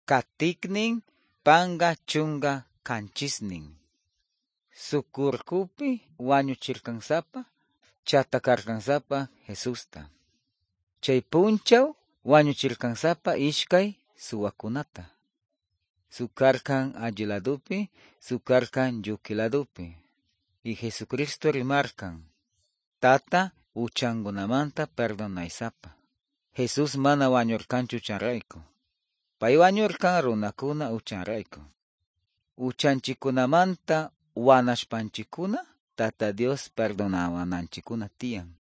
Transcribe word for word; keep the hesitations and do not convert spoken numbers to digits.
katiknin panka chunka kanchisnin. Sukurkupi wañuchirkansapa, chatakarkansapa Jesusta. Chay punchaw wañuchirkansapa ishkay suwakunata. Sukarkan alliladupi, sukarkan yukiladupi. Y Jesucristo rimarkan, tata uchankunamanta perdonaysapa. Jesus mana wañurkanchu chanrayku. Pay wañurkan runakuna uchanrayku. Uchanchikunamanta wanashpanchikuna, Tata Dios perdonawananchikuna tiyan.